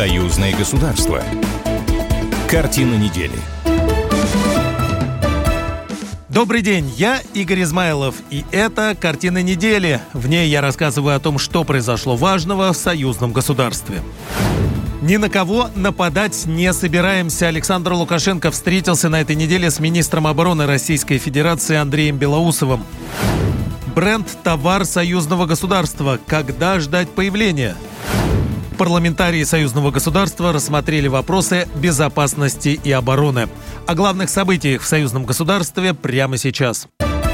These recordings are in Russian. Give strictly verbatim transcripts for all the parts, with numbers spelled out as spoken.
Союзное государство. Картина недели. Добрый день, я Игорь Измайлов, и это «Картина недели». В ней я рассказываю о том, что произошло важного в союзном государстве. Ни на кого нападать не собираемся. Александр Лукашенко встретился на этой неделе с министром обороны Российской Федерации Андреем Белоусовым. Бренд «Товар союзного государства». Когда ждать появления? Парламентарии союзного государства рассмотрели вопросы безопасности и обороны. О главных событиях в союзном государстве прямо сейчас.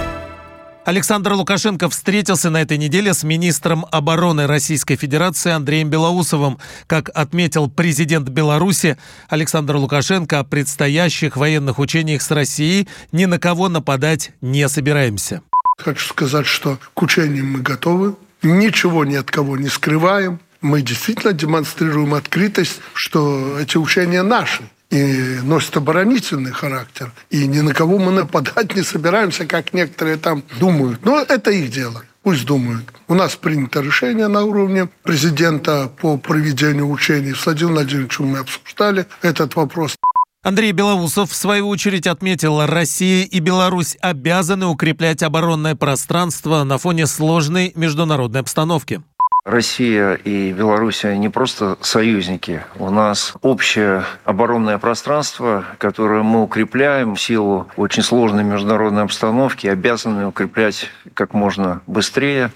Александр Лукашенко встретился на этой неделе с министром обороны Российской Федерации Андреем Белоусовым. Как отметил президент Беларуси, Александр Лукашенко, о предстоящих военных учениях с Россией ни на кого нападать не собираемся. Хочу сказать, что к учениям мы готовы, ничего ни от кого не скрываем. Мы действительно демонстрируем открытость, что эти учения наши и носят оборонительный характер. И ни на кого мы нападать не собираемся, как некоторые там думают. Но это их дело. Пусть думают. У нас принято решение на уровне президента по проведению учений. С Владимиром Владимировичем мы обсуждали этот вопрос. Андрей Белоусов, в свою очередь, отметил, Россия и Беларусь обязаны укреплять оборонное пространство на фоне сложной международной обстановки. Россия и Беларусь не просто союзники. У нас общее оборонное пространство, которое мы укрепляем в силу очень сложной международной обстановки, обязаны укреплять как можно быстрее.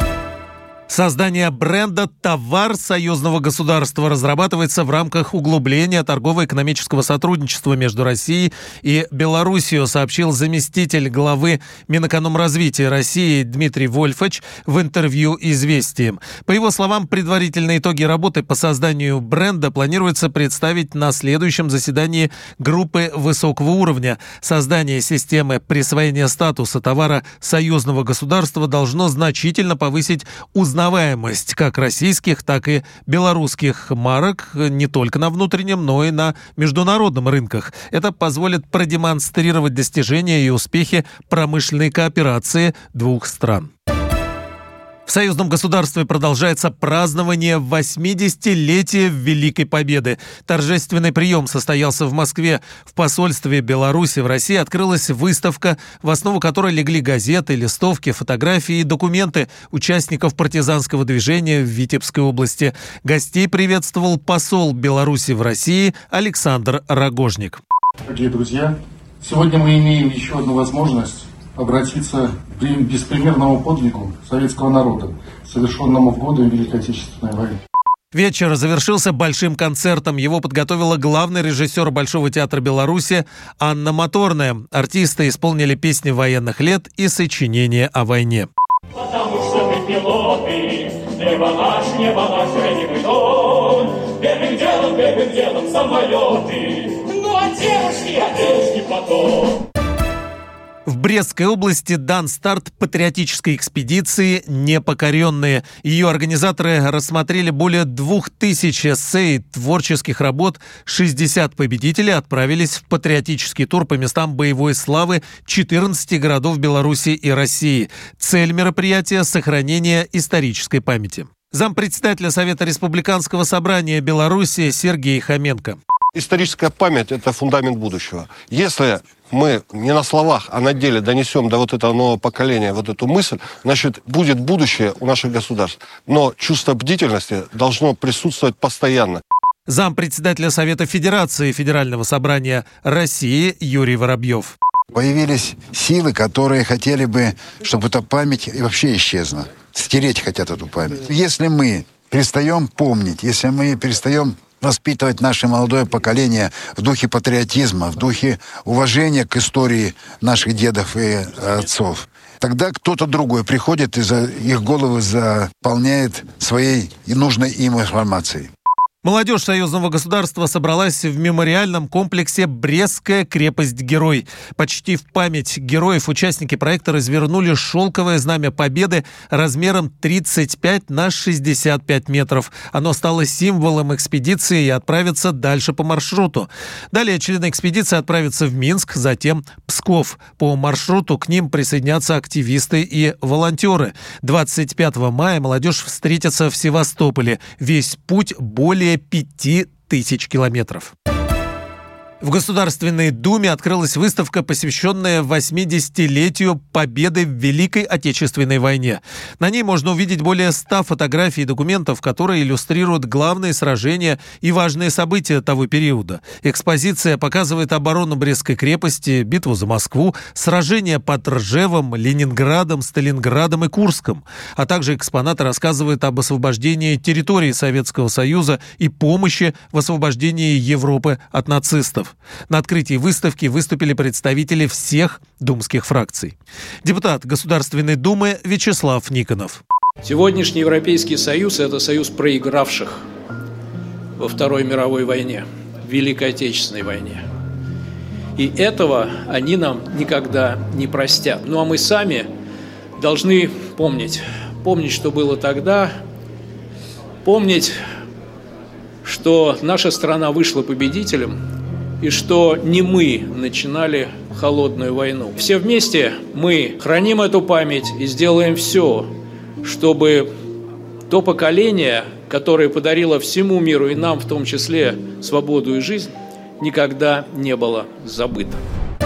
Создание бренда «Товар союзного государства» разрабатывается в рамках углубления торгово-экономического сотрудничества между Россией и Белоруссией, сообщил заместитель главы Минэкономразвития России Дмитрий Вольфович в интервью «Известиям». По его словам, предварительные итоги работы по созданию бренда планируется представить на следующем заседании группы высокого уровня. Создание системы присвоения статуса товара союзного государства должно значительно повысить узнаваемость узнаваемость как российских, так и белорусских марок не только на внутреннем, но и на международном рынках. Это позволит продемонстрировать достижения и успехи промышленной кооперации двух стран. В союзном государстве продолжается празднование восьмидесятилетия Великой Победы. Торжественный прием состоялся в Москве. В посольстве Беларуси в России открылась выставка, в основу которой легли газеты, листовки, фотографии и документы участников партизанского движения в Витебской области. Гостей приветствовал посол Беларуси в России Александр Рогожник. Дорогие друзья, сегодня мы имеем еще одну возможность обратиться к беспримерному подвигу советского народа, совершенному в годы Великой Отечественной войны. Вечер завершился большим концертом. Его подготовила главный режиссер Большого театра Беларуси Анна Моторная. Артисты исполнили песни военных лет и сочинения о войне. Потому что мы пилоты, небо наш, небо наш, родимый дом. Первым делом, первым делом самолеты. Ну а девушки, а девушки потом. В Брестской области дан старт патриотической экспедиции «Непокоренные». Ее организаторы рассмотрели более двух тысяч эссе и творческих работ. шестьдесят победителей отправились в патриотический тур по местам боевой славы четырнадцати городов Беларуси и России. Цель мероприятия – сохранение исторической памяти. Зампредседателя Совета Республиканского собрания Беларуси Сергей Хоменко. Историческая память – это фундамент будущего. Если мы не на словах, а на деле донесем до вот этого нового поколения вот эту мысль, значит, будет будущее у наших государств. Но чувство бдительности должно присутствовать постоянно. Зампредседателя Совета Федерации Федерального собрания России Юрий Воробьев. Появились силы, которые хотели бы, чтобы эта память вообще исчезла. Стереть хотят эту память. Если мы перестаем помнить, если мы перестаем воспитывать наше молодое поколение в духе патриотизма, в духе уважения к истории наших дедов и отцов, тогда кто-то другой приходит и за их головы заполняет своей и нужной им информацией. Молодежь союзного государства собралась в мемориальном комплексе «Брестская крепость-герой». Почти в память героев участники проекта развернули шелковое знамя Победы размером тридцать пять на шестьдесят пять метров. Оно стало символом экспедиции и отправится дальше по маршруту. Далее члены экспедиции отправятся в Минск, затем Псков. По маршруту к ним присоединятся активисты и волонтеры. двадцать пятого мая молодежь встретится в Севастополе. Весь путь более более пяти тысяч километров. В Государственной Думе открылась выставка, посвященная восьмидесятилетию победы в Великой Отечественной войне. На ней можно увидеть более ста фотографий и документов, которые иллюстрируют главные сражения и важные события того периода. Экспозиция показывает оборону Брестской крепости, битву за Москву, сражения под Ржевом, Ленинградом, Сталинградом и Курском. А также экспонаты рассказывают об освобождении территории Советского Союза и помощи в освобождении Европы от нацистов. На открытии выставки выступили представители всех думских фракций. Депутат Государственной Думы Вячеслав Никонов. Сегодняшний Европейский Союз – это союз проигравших во Второй мировой войне, в Великой Отечественной войне. И этого они нам никогда не простят. Ну а мы сами должны помнить, помнить, что было тогда, помнить, что наша страна вышла победителем, и что не мы начинали холодную войну. Все вместе мы храним эту память и сделаем все, чтобы то поколение, которое подарило всему миру и нам в том числе свободу и жизнь, никогда не было забыто.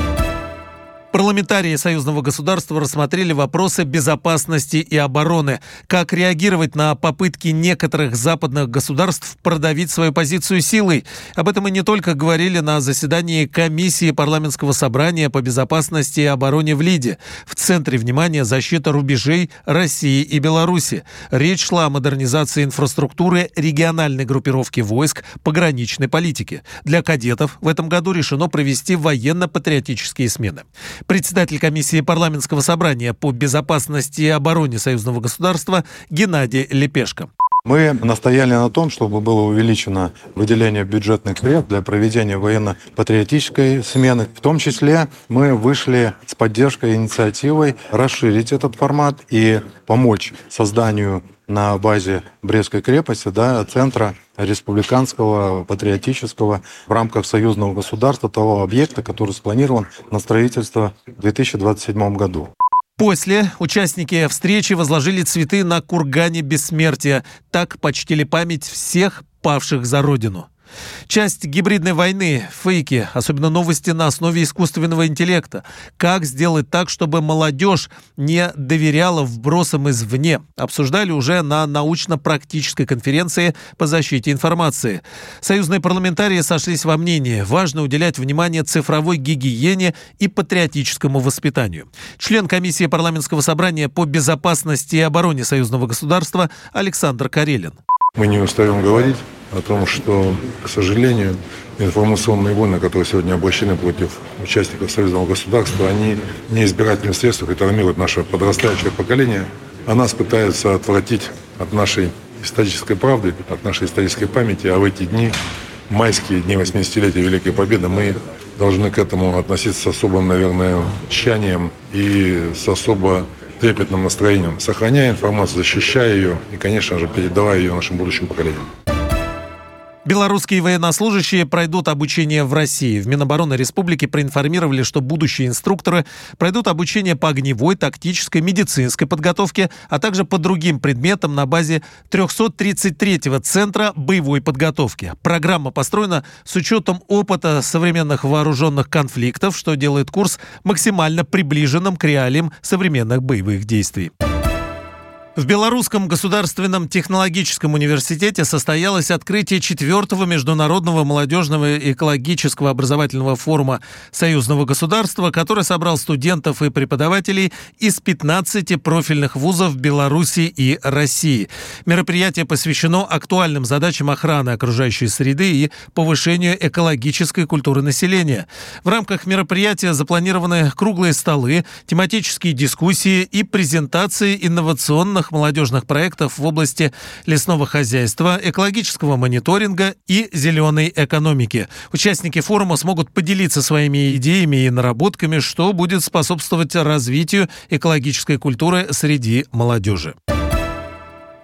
Парламентарии союзного государства рассмотрели вопросы безопасности и обороны. Как реагировать на попытки некоторых западных государств продавить свою позицию силой? Об этом мы не только говорили на заседании комиссии парламентского собрания по безопасности и обороне в Лиде. В центре внимания защита рубежей России и Беларуси. Речь шла о модернизации инфраструктуры региональной группировки войск пограничной политики. Для кадетов в этом году решено провести военно-патриотические смены. Председатель комиссии парламентского собрания по безопасности и обороне союзного государства Геннадий Лепешко. Мы настояли на том, чтобы было увеличено выделение бюджетных средств для проведения военно-патриотической смены. В том числе мы вышли с поддержкой инициативой расширить этот формат и помочь созданию на базе Брестской крепости, да, центра республиканского, патриотического в рамках союзного государства, того объекта, который спланирован на строительство в две тысячи двадцать седьмом году. После участники встречи возложили цветы на кургане бессмертия. Так почтили память всех павших за Родину. Часть гибридной войны, фейки, особенно новости на основе искусственного интеллекта. Как сделать так, чтобы молодежь не доверяла вбросам извне? Обсуждали уже на научно-практической конференции по защите информации. Союзные парламентарии сошлись во мнении: важно уделять внимание цифровой гигиене и патриотическому воспитанию. Член комиссии парламентского собрания по безопасности и обороне союзного государства Александр Карелин. Мы не устаем говорить о том, что, к сожалению, информационные войны, которые сегодня обращены против участников союзного государства, они не избирательным средством травмируют наше подрастающее поколение, а нас пытаются отвратить от нашей исторической правды, от нашей исторической памяти. А в эти дни, майские дни восьмидесятилетия Великой Победы, мы должны к этому относиться с особым, наверное, тщанием и с особо трепетным настроением, сохраняя информацию, защищая ее и, конечно же, передавая ее нашим будущим поколениям. Белорусские военнослужащие пройдут обучение в России. В Минобороны Республики проинформировали, что будущие инструкторы пройдут обучение по огневой, тактической, медицинской подготовке, а также по другим предметам на базе трехсот тридцать третьего Центра боевой подготовки. Программа построена с учетом опыта современных вооруженных конфликтов, что делает курс максимально приближенным к реалиям современных боевых действий. В Белорусском государственном технологическом университете состоялось открытие четвертого международного молодежного экологического образовательного форума союзного государства, который собрал студентов и преподавателей из пятнадцати профильных вузов Беларуси и России. Мероприятие посвящено актуальным задачам охраны окружающей среды и повышению экологической культуры населения. В рамках мероприятия запланированы круглые столы, тематические дискуссии и презентации инновационных молодежных проектов в области лесного хозяйства, экологического мониторинга и зеленой экономики. Участники форума смогут поделиться своими идеями и наработками, что будет способствовать развитию экологической культуры среди молодежи.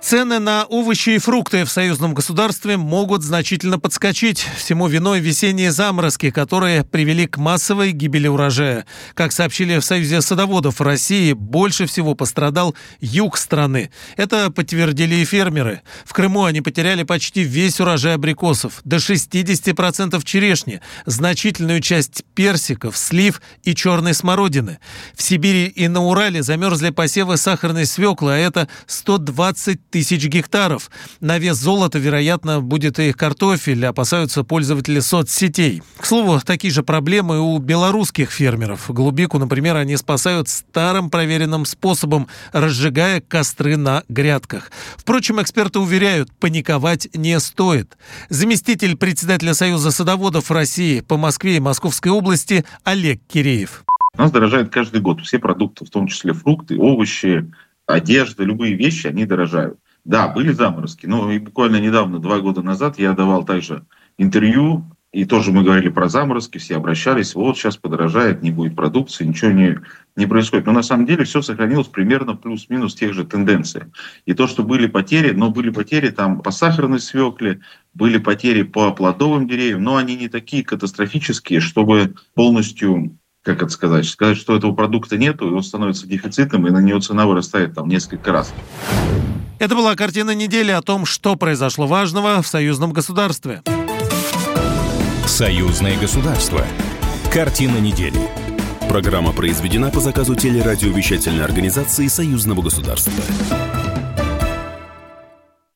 Цены на овощи и фрукты в союзном государстве могут значительно подскочить. Всему виной весенние заморозки, которые привели к массовой гибели урожая. Как сообщили в Союзе садоводов России, больше всего пострадал юг страны. Это подтвердили и фермеры. В Крыму они потеряли почти весь урожай абрикосов, до шестьдесят процентов черешни, значительную часть персиков, слив и черной смородины. В Сибири и на Урале замерзли посевы сахарной свеклы, а это сто двадцать тысяч гектаров. На вес золота, вероятно, будет и картофель, опасаются пользователи соцсетей. К слову, такие же проблемы у белорусских фермеров. Голубику, например, они спасают старым проверенным способом, разжигая костры на грядках. Впрочем, эксперты уверяют, паниковать не стоит. Заместитель председателя Союза садоводов России по Москве и Московской области Олег Киреев. У нас дорожает каждый год все продукты, в том числе фрукты, овощи, одежда, любые вещи, они дорожают. Да, были заморозки, но и буквально недавно, два года назад, я давал также интервью, и тоже мы говорили про заморозки, все обращались, вот сейчас подорожает, не будет продукции, ничего не, не происходит. Но на самом деле все сохранилось примерно плюс-минус тех же тенденций. И то, что были потери, но были потери там по сахарной свекле, были потери по плодовым деревьям, но они не такие катастрофические, чтобы полностью... как это сказать, сказать, что этого продукта нету, и он становится дефицитом, и на него цена вырастает там несколько раз. Это была картина недели о том, что произошло важного в союзном государстве. Союзное государство. Картина недели. Программа произведена по заказу телерадиовещательной организации Союзного государства.